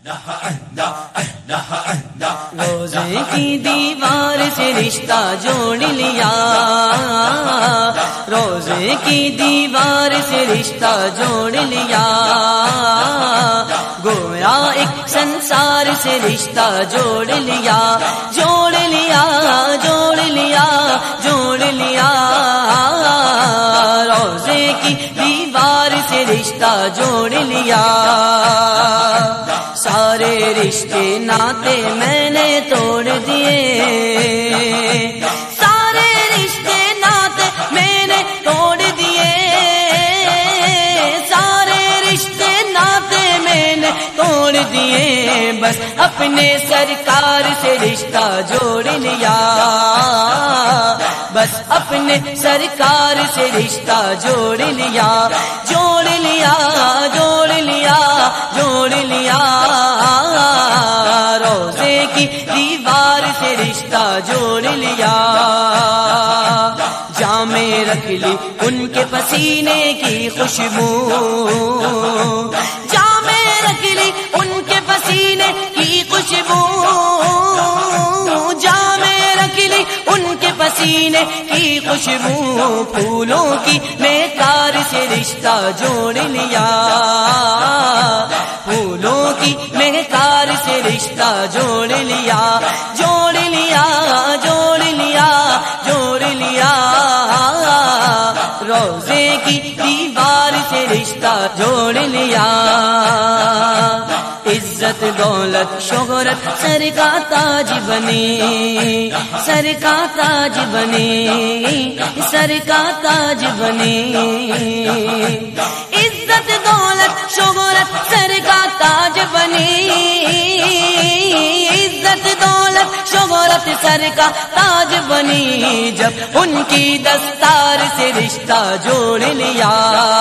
روزے کی دیوار سے رشتہ جوڑ لیا، روزے کی دیوار سے رشتہ جوڑ لیا، گویا ایک سنسار سے رشتہ جوڑ لیا، جوڑ لیا، جوڑ لیا، جوڑ لیا، روزے کی دیوار سے رشتہ جوڑ لیا۔ سارے رشتے ناتے میں نے توڑ دیے، سارے رشتے ناتے میں نے توڑ دیے، سارے رشتے ناتے میں نے توڑ دیے، بس اپنے سرکار سے رشتہ جوڑ لیا، بس اپنے سرکار سے رشتہ جوڑ لیا، جوڑ لیا، جوڑ لیا، جوڑ لیا، روزے کی دیوار سے رشتہ جوڑ لیا۔ جامے رکھ لی ان کے پسینے کی خوشبو، جامے رکھ لی ان کے پسینے کی خوشبو، جامے رکھ لی ان کے پسینے کی خوشبو، پھولوں کی میکار سے رشتہ جوڑ لیا، پھولوں کی مہکار سے رشتہ جوڑ لیا، جوڑ لیا، جوڑ لیا، جوڑ لیا، روزے کی دیوار سے رشتہ جوڑ لیا۔ عزت دولت شہرت سر کا تاج بنی، سر کا تاج بنی، سر کا تاج بنی، عزت دولت شہرت سر کا تاج بنی، عزت دولت شہرت سر کا تاج بنی، جب ان کی دستار سے رشتہ جوڑ لیا،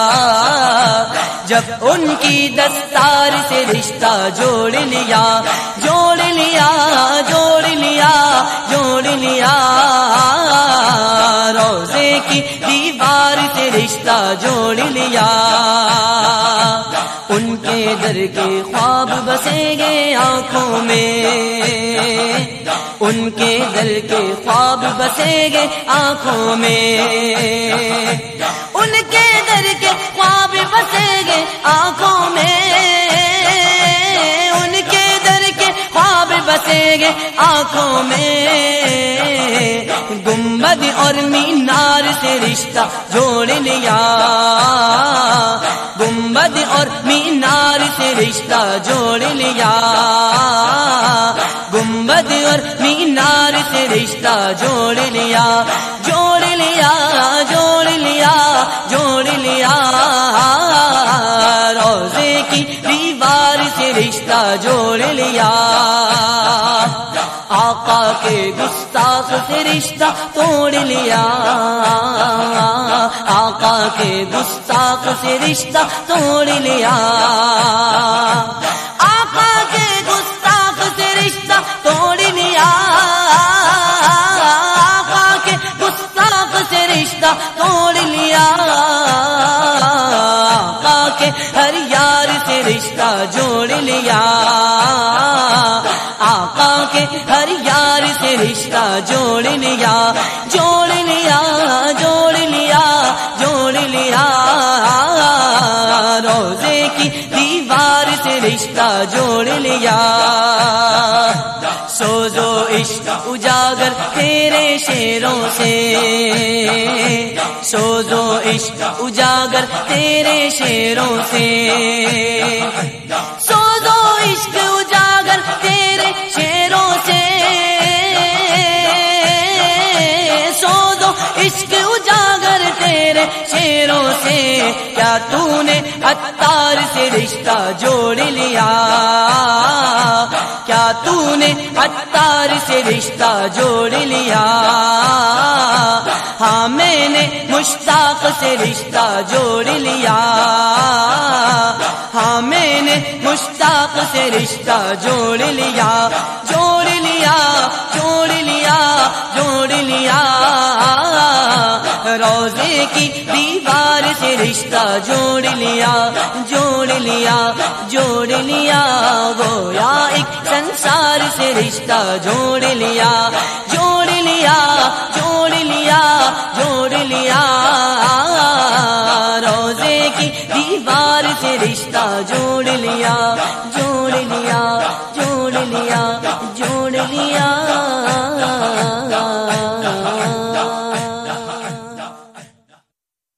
جب ان کی دستار سے رشتہ جوڑ لیا، جوڑ لیا، جوڑ لیا، جوڑ لیا، روزے کی دیوار سے رشتہ جوڑ لیا۔ ان کے در کے خواب بسیں گے آنکھوں میں، ان کے در کے خواب بسیں گے آنکھوں میں، ان کے در کے خواب بسیں گے آنکھوں میں، ان کے در کے خواب بسیں گے آنکھوں میں، گنبد اور مینار سے رشتہ جوڑ لیا، گنبد اور مینار سے رشتہ جوڑ لیا، گنبد اور مینار سے رشتہ جوڑ لیا، جوڑ لیا، جوڑ لیا، جوڑ لیا، روزے کی دیوار سے رشتہ جوڑ لیا۔ آقا کے گستاخ سے رشتہ توڑ لیا، آقا کے گستاخ سے رشتہ توڑ لیا، آقا کے گستاخ سے رشتہ توڑ لیا، آقا کے گستاخ سے رشتہ توڑ لیا، آقا کے ہر یار سے رشتہ جوڑ لیا، آقا کے ہر یار سے رشتہ جوڑ لیا، جوڑ لیا، جوڑ لیا، جوڑ لیا، روزے کی دیوار سے رشتہ جوڑ لیا۔ سوزو عشق اجاگر تیرے شیروں سے، سوزو عشق اجاگر تیرے شیروں سے، سوزو عشق اجاگر تیرے شیروں سے، سوزو عشق اجاگر تیرے شیروں سے، کیا تو نے عطار سے رشتہ جوڑ لیا، کیا تو نے عطار سے رشتہ جوڑ لیا، ہاں میں نے مشتاق سے رشتہ جوڑ لیا، ہاں میں نے مشتاق سے رشتہ جوڑ لیا، جوڑ لیا، جوڑ لیا، جوڑ لیا، روزے کی دیوار سے رشتہ جوڑ لیا، جوڑ لیا، جوڑ لیا، وہ سے رشتہ جوڑ لیا جوڑ لیا جوڑ لیا جوڑ لیا روزے کی دیوار سے رشتہ جوڑ لیا جوڑ لیا جوڑ لیا جوڑ لیا